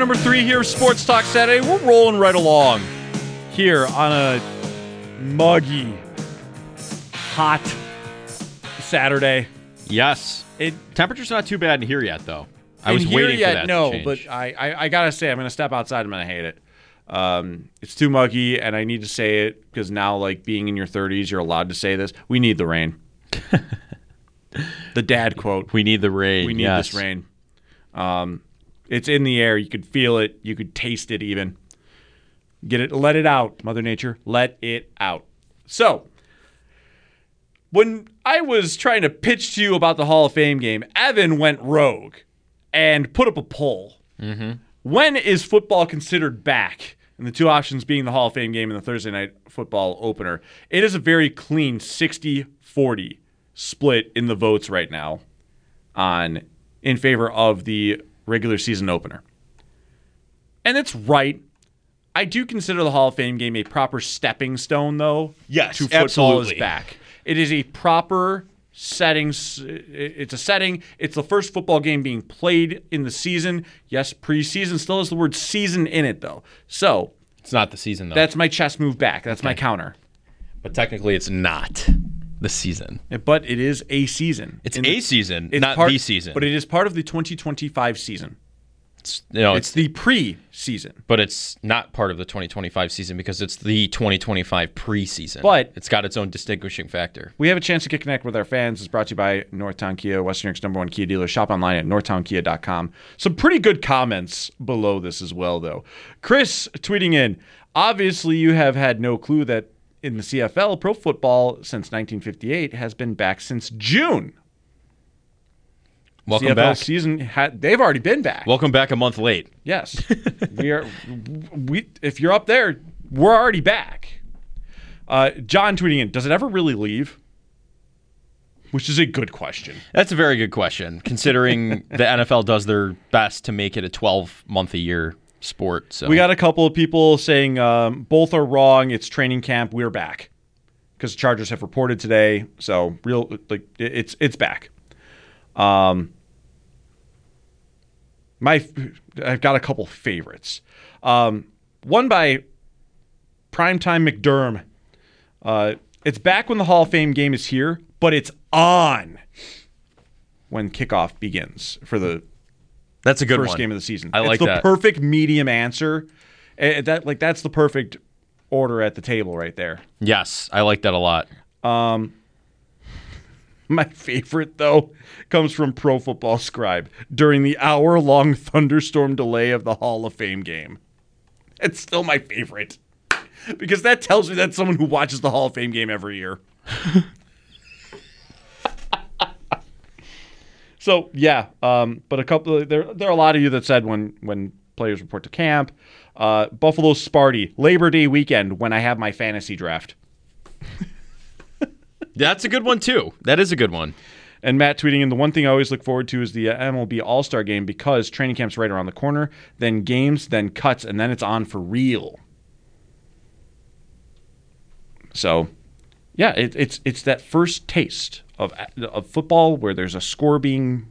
number 3 here of Sports Talk Saturday. We're rolling right along here on a muggy, hot Saturday. Yes. Temperature's not too bad in here yet, though. I was waiting for that to change. But I got to say, I'm going to step outside. I'm going to hate it. It's too muggy, and I need to say it because now, like, being in your 30s, you're allowed to say this. We need the rain. The dad quote. We need the rain. We need this rain. It's in the air. You could feel it. You could taste it even. Get it. Let it out, Mother Nature. Let it out. So, when I was trying to pitch to you about the Hall of Fame game, Evan went rogue and put up a poll. Mm-hmm. When is football considered back? And the two options being the Hall of Fame game and the Thursday Night Football opener. It is a very clean 60-40 split in the votes right now in favor of the regular season opener. And it's right. I do consider the Hall of Fame game a proper stepping stone, though. Yes, to football absolutely. is back. It is a proper setting. It's a setting. It's the first football game being played in the season. Yes, preseason still has the word season in it, though. So it's not the season, though. That's my chess move back. That's my counter. But technically, it's not the season. But it is a season. It's a season, it's not the season. But it is part of the 2025 season. It's the pre-season. But it's not part of the 2025 season because it's the 2025 preseason. But it's got its own distinguishing factor. We have a chance to get connected with our fans. It's brought to you by Northtown Kia, Western New York's #1 Kia dealer. Shop online at northtownkia.com. Some pretty good comments below this as well, though. Chris tweeting in, obviously you have had no clue that in the CFL, pro football since 1958 has been back since June. Welcome CFL back. Season they've already been back. Welcome back a month late. Yes. If you're up there, we're already back. John tweeting in, does it ever really leave? Which is a good question. That's a very good question, considering the NFL does their best to make it a 12-month-a-year sport. So we got a couple of people saying both are wrong. It's training camp. We're back because the Chargers have reported today. So it's back. I've got a couple favorites. One by Primetime McDerm. It's back when the Hall of Fame game is here, but it's on when kickoff begins for the That's a good first one. game of the season. I like it's that. the perfect medium answer. That's the perfect order at the table right there. Yes, I like that a lot. My favorite, though, comes from Pro Football Scribe during the hour-long thunderstorm delay of the Hall of Fame game. It's still my favorite because that tells me that's someone who watches the Hall of Fame game every year. So, yeah, but a couple there are a lot of you that said when players report to camp, Buffalo Sparty, Labor Day weekend when I have my fantasy draft. That's a good one, too. That is a good one. And Matt tweeting in, the one thing I always look forward to is the MLB All-Star Game because training camp's right around the corner, then games, then cuts, and then it's on for real. So, yeah, it's that first taste of football where there's a score being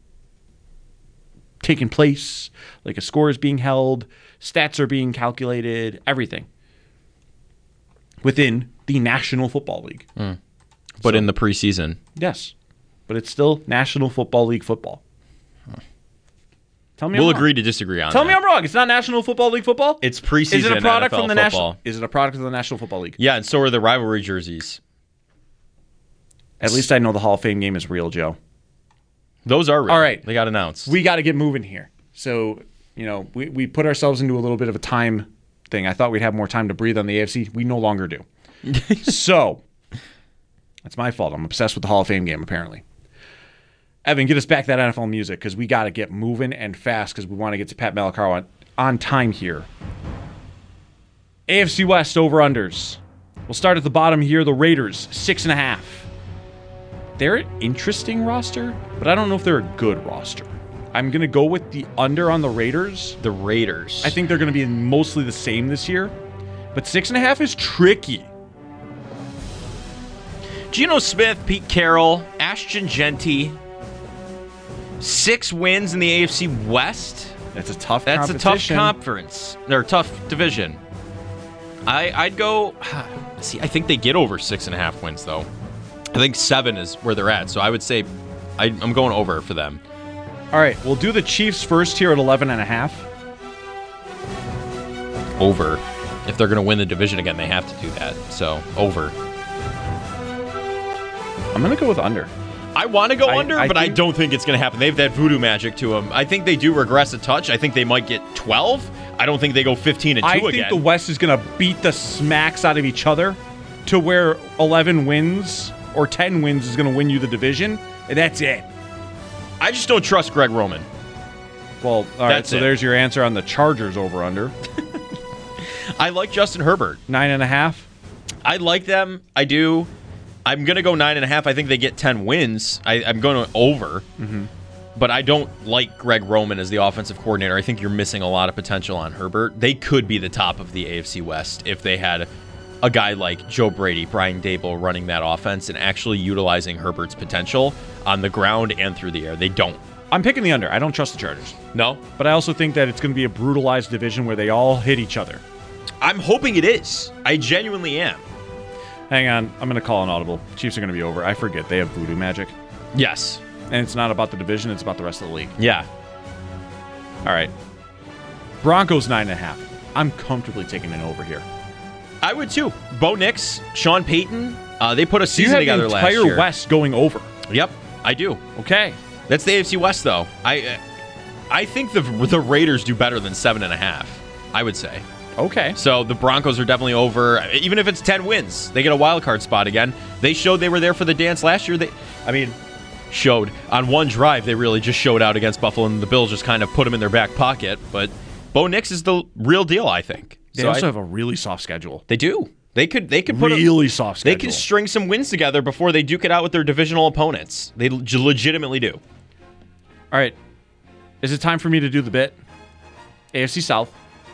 taken place, like a score is being held, stats are being calculated, everything within the National Football League. But in the preseason. Yes. But it's still National Football League football. Tell me We'll I'm wrong. agree to disagree on Tell that. me I'm wrong. It's not National Football League football? It's preseason Is it a product NFL from the football. National? Is it a product of the National Football League? Yeah, and so are the rivalry jerseys. At least I know the Hall of Fame game is real, Joe. Those are real. All right. They got announced. We got to get moving here. So, we put ourselves into a little bit of a time thing. I thought we'd have more time to breathe on the AFC. We no longer do. So, that's my fault. I'm obsessed with the Hall of Fame game, apparently. Evan, get us back that NFL music because we got to get moving and fast because we want to get to Pat Malacaro on time here. AFC West over-unders. We'll start at the bottom here. The Raiders, 6.5. They're an interesting roster, but I don't know if they're a good roster. I'm going to go with the under on the Raiders. The Raiders. I think they're going to be mostly the same this year, but 6.5 is tricky. Geno Smith, Pete Carroll, Ashton Genty, 6 wins in the AFC West. That's a tough That's a competition. tough conference or tough division. I'd go. See, I think they get over 6.5 wins though. I think 7 is where they're at. So I would say I'm going over for them. All right, we'll do the Chiefs first here at 11.5. Over. If they're going to win the division again, they have to do that. So over. I'm going to go with under. I want to go under, but I think- don't think it's going to happen. They have that voodoo magic to them. I think they do regress a touch. I think they might get 12. I don't think they go 15-2 I again. think the West is going to beat the smacks out of each other to where 11 wins or 10 wins is going to win you the division, and that's it. I just don't trust Greg Roman. Well, all right, That's so it. there's your answer on the Chargers over-under. I like Justin Herbert. 9.5. I like them. I do. I'm going to go 9.5. I think they get 10 wins. I'm going to over. Mm-hmm. But I don't like Greg Roman as the offensive coordinator. I think you're missing a lot of potential on Herbert. They could be the top of the AFC West if they had a guy like Joe Brady, Brian Daboll running that offense and actually utilizing Herbert's potential on the ground and through the air. They don't. I'm picking the under. I don't trust the Chargers. No? But I also think that it's going to be a brutalized division where they all hit each other. I'm hoping it is. I genuinely am. Hang on. I'm going to call an audible. Chiefs are going to be over. I forget. They have voodoo magic. Yes. And it's not about the division. It's about the rest of the league. Yeah. All right. Broncos 9.5. I'm comfortably taking an over here. I would too. Bo Nix, Sean Payton, they put a You season have together the last entire year. West going over. Yep, I do. Okay. That's the AFC West, though. I think the Raiders do better than 7.5. I would say. Okay. So the Broncos are definitely over. Even if it's 10 wins, they get a wild card spot again. They showed they were there for the dance last year. Showed on one drive. They really just showed out against Buffalo, and the Bills just kind of put them in their back pocket. But Bo Nix is the real deal, I think. They also have a really soft schedule. They do. They could put really soft schedule. They can string some wins together before they duke it out with their divisional opponents. They legitimately do. All right. Is it time for me to do the bit? AFC South.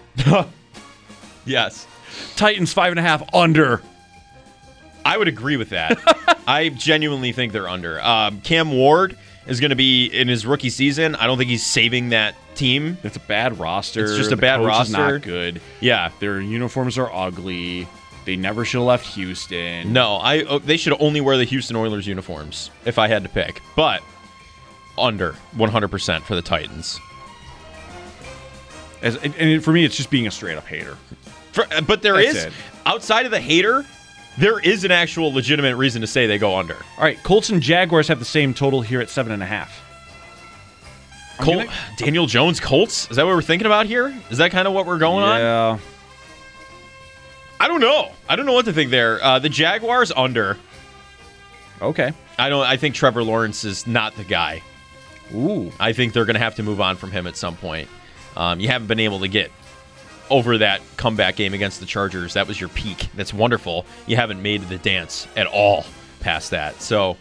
Yes. Titans 5.5 under. I would agree with that. I genuinely think they're under. Cam Ward is going to be in his rookie season. I don't think he's saving that team. It's a bad roster. It's just a The bad coach is roster. not good. Yeah. Their uniforms are ugly. They never should have left Houston. No, they should only wear the Houston Oilers uniforms if I had to pick. But under 100% for the Titans. And for me, it's just being a straight-up hater. But there That's is, it. outside of the hater, there is an actual legitimate reason to say they go under. All right, Colts and Jaguars have the same total here at 7.5. Daniel Jones, Colts? Is that what we're thinking about here? Is that kind of what we're going on? Yeah. I don't know. I don't know what to think there. The Jaguars under. Okay. I think Trevor Lawrence is not the guy. Ooh. I think they're going to have to move on from him at some point. You haven't been able to get over that comeback game against the Chargers. That was your peak. That's wonderful. You haven't made the dance at all past that. So,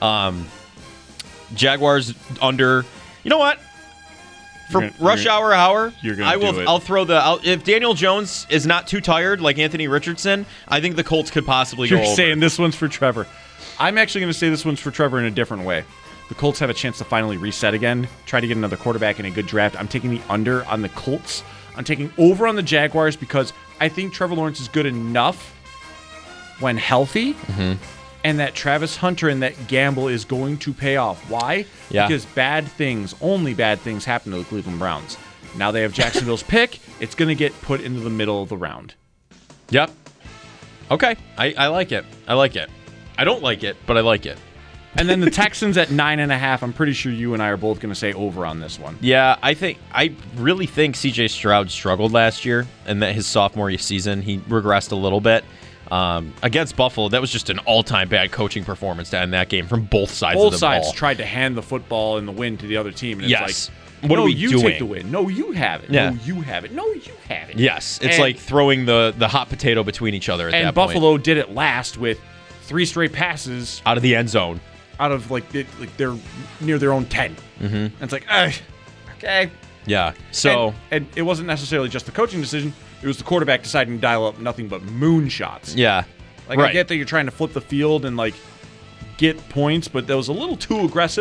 Jaguars under. You know what? For rush hour, you're gonna do it. I'll throw if Daniel Jones is not too tired like Anthony Richardson, I think the Colts could possibly go You're over. saying this one's for Trevor. I'm actually going to say this one's for Trevor in a different way. The Colts have a chance to finally reset again, try to get another quarterback in a good draft. I'm taking the under on the Colts. I'm taking over on the Jaguars because I think Trevor Lawrence is good enough when healthy, and that Travis Hunter and that gamble is going to pay off. Why? Yeah. Because only bad things happen to the Cleveland Browns. Now they have Jacksonville's pick. It's going to get put into the middle of the round. Yep. Okay. I like it. I like it. I don't like it, but I like it. And then the Texans at 9.5. I'm pretty sure you and I are both going to say over on this one. Yeah, I really think C.J. Stroud struggled last year, and that his sophomore season he regressed a little bit. Against Buffalo, that was just an all-time bad coaching performance to end that game from both sides of the ball. Both sides tried to hand the football and the win to the other team. And Yes. it's like, What no, are we you doing? take the win. No, you have it. Yeah. No, you have it. No, you have it. Yes, it's And- like throwing the hot potato between each other at And that point. Buffalo did it last with 3 straight passes Out of the end zone. out of they're near their own 10. Mm-hmm. And it's like, okay. Yeah, so... And it wasn't necessarily just the coaching decision. It was the quarterback deciding to dial up nothing but moonshots. Yeah. I get that you're trying to flip the field and get points, but that was a little too aggressive.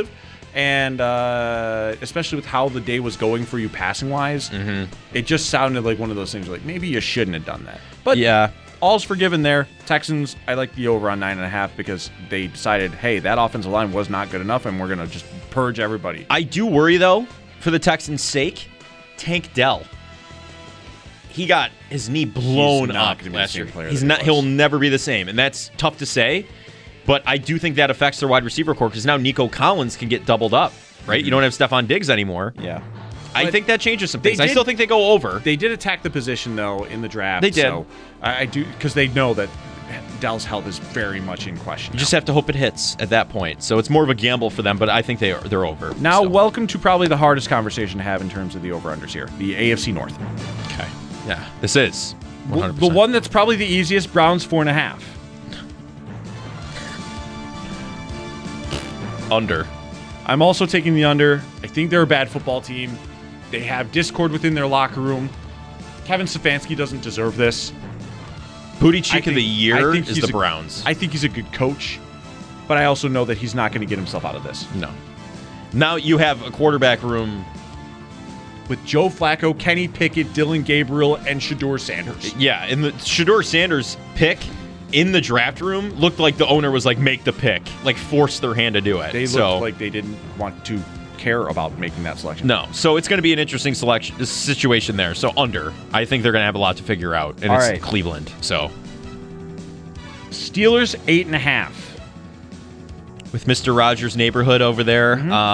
And especially with how the day was going for you passing-wise, it just sounded like one of those things like maybe you shouldn't have done that. But Yeah. all's forgiven there. Texans, I like the over on 9.5 because they decided, hey, that offensive line was not good enough, and we're going to just purge everybody. I do worry, though, for the Texans' sake, Tank Dell. He got his knee blown He's not up gonna be the last same year. player He's that he not. was. He'll never be the same, and that's tough to say. But I do think that affects their wide receiver core because now Nico Collins can get doubled up, right? You don't have Stephon Diggs anymore. Yeah. I But think that changes some they things. I did- still think they go over. They did attack the position, though, in the draft. They did. So I do, because they know that Dell's health is very much in question. You just have to hope it hits at that point. So it's more of a gamble for them, but I think they're over. Now, So. welcome to probably the hardest conversation to have in terms of the over-unders here, the AFC North. Okay. Yeah, this is 100%. The one that's probably the easiest, Browns 4.5. under. I'm also taking the under. I think they're a bad football team. They have discord within their locker room. Kevin Stefanski doesn't deserve this. Booty cheek of the year I think is he's the Browns. I think he's a good coach, but I also know that he's not going to get himself out of this. No. Now you have a quarterback room. With Joe Flacco, Kenny Pickett, Dylan Gabriel, and Shador Sanders. Yeah, and the Shador Sanders pick in the draft room looked like the owner was like, make the pick, like force their hand to do it. They so, looked like they didn't want to care about making that selection. no, so it's going to be an interesting situation there. So under, I think they're going to have a lot to figure out, and All it's right. Cleveland. So Steelers 8.5. with Mr. Rogers' neighborhood over there,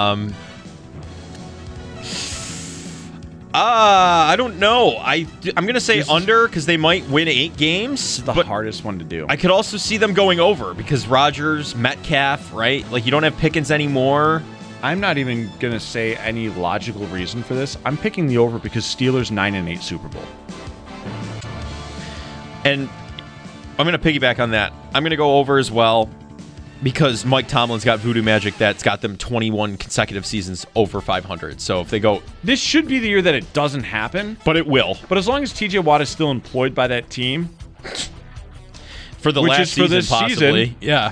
I don't know. I'm going to say This is- under because they might win 8 games. The but hardest one to do. I could also see them going over because Rodgers, Metcalf, right? Like you don't have Pickens anymore. I'm not even going to say any logical reason for this. I'm picking the over because Steelers 9-8 Super Bowl. And I'm going to piggyback on that. I'm going to go over as well because Mike Tomlin's got voodoo magic that's got them 21 consecutive seasons over 500. So if they go, This should be the year that it doesn't happen. but it will. But as long as TJ Watt is still employed by that team, For the Which last is for season, this possibly. season. Yeah.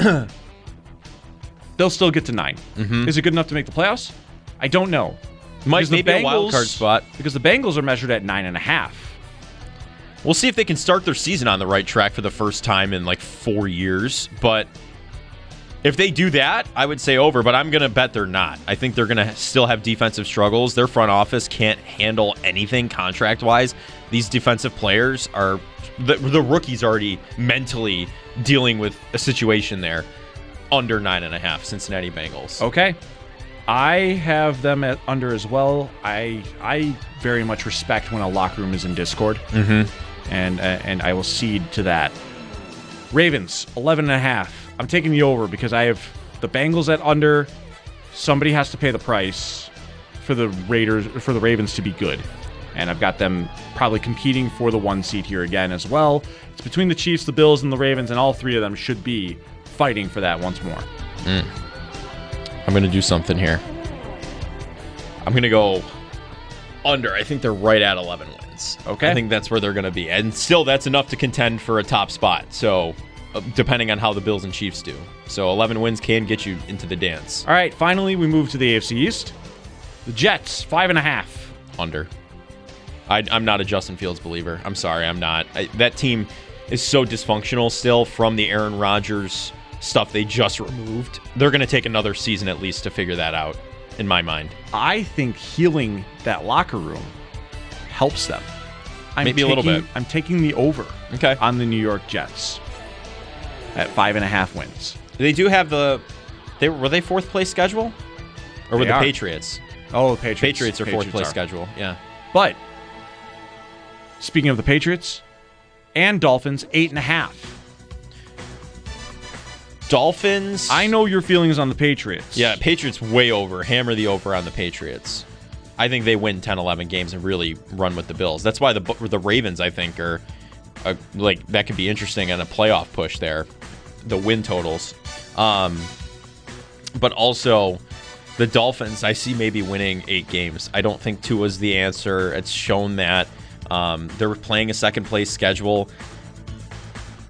they'll still get to 9. Is it good enough to make the playoffs? I don't know. Might Because the maybe a wild Bengals- card spot. Because the Bengals are measured at 9.5. We'll see if they can start their season on the right track for the first time in like 4 years. But if they do that, I would say over, but I'm going to bet they're not. I think they're going to still have defensive struggles. Their front office can't handle anything contract-wise. These defensive players are the rookies already mentally dealing with a situation there. Under 9.5, Cincinnati Bengals. Okay. I have them at under as well. I very much respect when a locker room is in discord. And I will cede to that. Ravens, 11.5. I'm taking the over because I have the Bengals at under. Somebody has to pay the price for the Ravens to be good. And I've got them probably competing for the 1 seed here again as well. It's between the Chiefs, the Bills, and the Ravens, and all 3 of them should be fighting for that once more. I'm going to do something here. I'm going to go under. I think they're right at 11 wins. Okay. I think that's where they're going to be. And still, that's enough to contend for a top spot. So, depending on how the Bills and Chiefs do. So, 11 wins can get you into the dance. All right, finally, we move to the AFC East. The Jets, 5.5. Under. I'm not a Justin Fields believer. I'm sorry, I'm not. That team is so dysfunctional still from the Aaron Rodgers stuff they just removed. They're going to take another season at least to figure that out, in my mind. I think healing that locker room helps them. Maybe a little bit. I'm taking the over Okay. on the New York Jets at 5.5 wins. They do have were they fourth place schedule? Or were They the are. Patriots? Oh, the Patriots. Patriots are fourth Patriots place are. schedule. Yeah. But speaking of the Patriots and Dolphins, 8.5. Dolphins. I know your feelings on the Patriots. Yeah, Patriots way over. Hammer the over on the Patriots. I think they win 10, 11 games and really run with the Bills. That's why the Ravens, I think, are like that could be interesting on a playoff push there. The win totals. But also the Dolphins, I see maybe winning 8 games. I don't think Tua's the answer. It's shown that they're playing a second place schedule.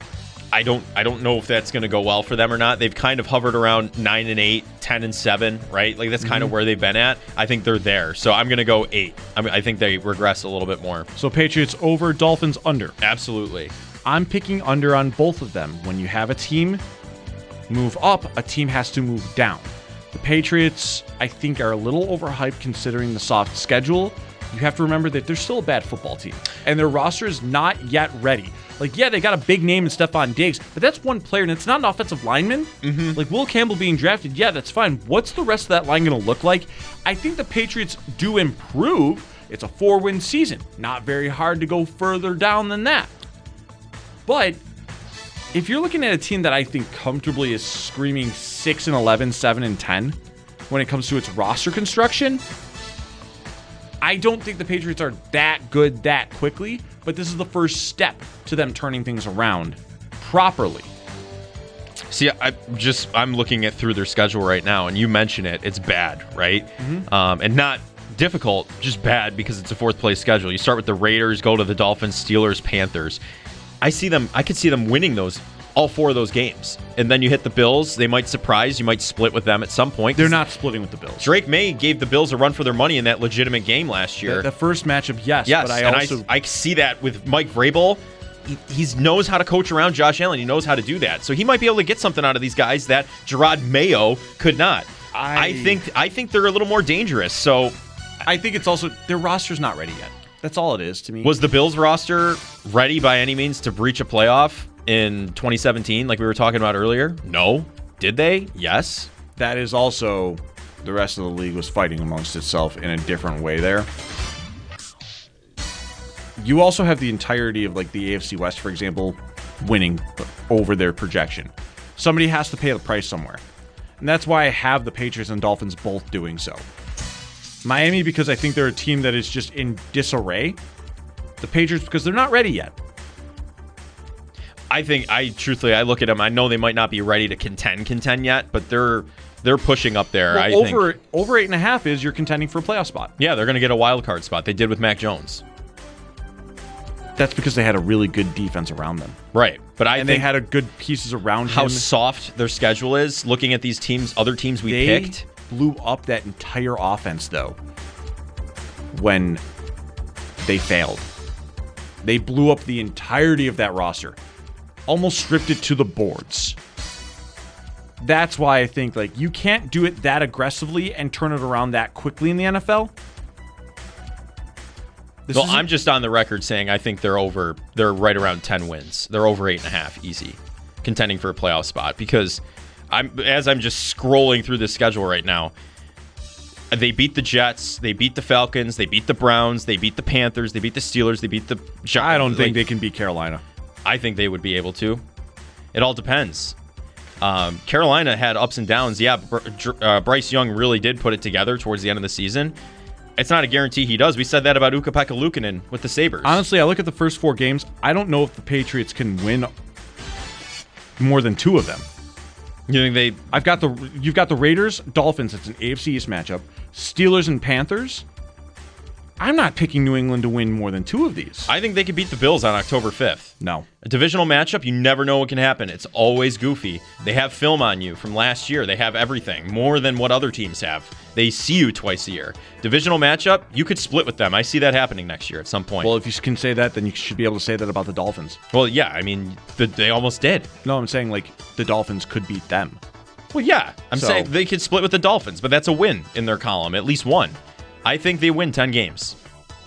I don't know if that's going to go well for them or not. They've kind of hovered around 9-8, 10-7, right? Like that's kind of where they've been at. I think they're there. So I'm going to go 8. I think they regress a little bit more. So Patriots over, Dolphins under. Absolutely. I'm picking under on both of them. When you have a team move up, a team has to move down. The Patriots, I think, are a little overhyped considering the soft schedule. You have to remember that they're still a bad football team, and their roster is not yet ready. Like, yeah, they got a big name in Stephon Diggs, but that's one player, and it's not an offensive lineman. Like, Will Campbell being drafted, yeah, that's fine. What's the rest of that line going to look like? I think the Patriots do improve. It's a 4-win season. Not very hard to go further down than that. But if you're looking at a team that I think comfortably is screaming 6-11, 7-10 when it comes to its roster construction, I don't think the Patriots are that good that quickly, but this is the first step to them turning things around properly. See, I'm looking at through their schedule right now, and you mention it. It's bad, right? And not difficult, just bad because it's a fourth place schedule. You start with the Raiders, go to the Dolphins, Steelers, Panthers. I could see them winning all 4 of those games. And then you hit the Bills. They might surprise. You might split with them at some point. They're not splitting with the Bills. Drake May gave the Bills a run for their money in that legitimate game last year. The first matchup, yes. But I see that with Mike Vrabel. He knows how to coach around Josh Allen. He knows how to do that. So he might be able to get something out of these guys that Gerard Mayo could not. I think they're a little more dangerous. So I think it's also their roster's not ready yet. That's all it is to me. Was the Bills roster ready by any means to breach a playoff in 2017 like we were talking about earlier? No. Did they? Yes. That is also the rest of the league was fighting amongst itself in a different way there. You also have the entirety of like the AFC West, for example, winning over their projection. Somebody has to pay the price somewhere. And that's why I have the Patriots and Dolphins both doing so. Miami, because I think they're a team that is just in disarray. The Patriots, because they're not ready yet. I truthfully look at them. I know they might not be ready to contend yet, but they're pushing up there. Well, over 8.5 is you're contending for a playoff spot. Yeah, they're going to get a wild card spot. They did with Mac Jones. That's because they had a really good defense around them. Right. But they had a good pieces around how him. Soft their schedule is, looking at these teams, other teams we picked. Blew up that entire offense, though, when they failed. They blew up the entirety of that roster. Almost stripped it to the boards. That's why I think like you can't do it that aggressively and turn it around that quickly in the NFL. I'm just on the record saying I think they're right around 10 wins. They're over 8.5 easy, contending for a playoff spot because as I'm just scrolling through the schedule right now, they beat the Jets, they beat the Falcons, they beat the Browns, they beat the Panthers, they beat the Steelers, they beat the Giants. I don't think they can beat Carolina. I think they would be able to. It all depends. Carolina had ups and downs. Yeah, Bryce Young really did put it together towards the end of the season. It's not a guarantee he does. We said that about Ukko-Pekka Luukkonen with the Sabres. Honestly, I look at the first 4 games. I don't know if the Patriots can win more than 2 of them. You think you've got the Raiders, Dolphins. It's an AFC East matchup. Steelers and Panthers. I'm not picking New England to win more than 2 of these. I think they could beat the Bills on October 5th. No. A divisional matchup, you never know what can happen. It's always goofy. They have film on you from last year. They have everything, more than what other teams have. They see you twice a year. Divisional matchup, you could split with them. I see that happening next year at some point. Well, if you can say that, then you should be able to say that about the Dolphins. Well, yeah, I mean, they almost did. No, I'm saying, like, the Dolphins could beat them. Well, yeah, I'm saying they could split with the Dolphins, but that's a win in their column, at least one. I think they win 10 games.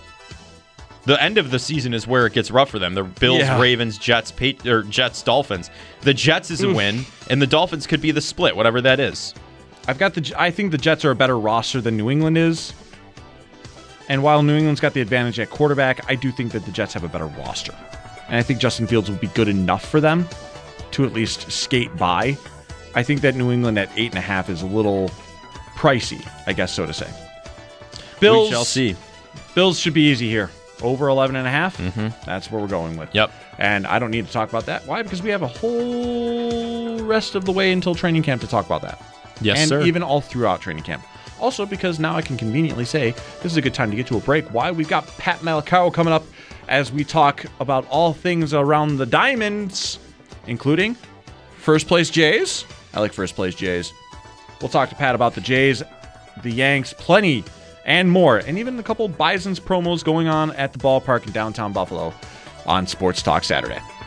The end of the season is where it gets rough for them. The Bills, Ravens, Jets, Dolphins. The Jets is a win, and the Dolphins could be the split, whatever that is. I think the Jets are a better roster than New England is. And while New England's got the advantage at quarterback, I do think that the Jets have a better roster. And I think Justin Fields will be good enough for them to at least skate by. I think that New England at 8.5 is a little pricey, I guess so to say. We shall see. Bills should be easy here. Over 11.5. That's what we're going with. Yep. And I don't need to talk about that. Why? Because we have a whole rest of the way until training camp to talk about that. Yes, sir. And even all throughout training camp. Also, because now I can conveniently say this is a good time to get to a break. Why? We've got Pat Malacaro coming up as we talk about all things around the Diamonds including first place Jays. I like first place Jays. We'll talk to Pat about the Jays, the Yanks, plenty and more, and even a couple Bisons promos going on at the ballpark in downtown Buffalo on Sports Talk Saturday.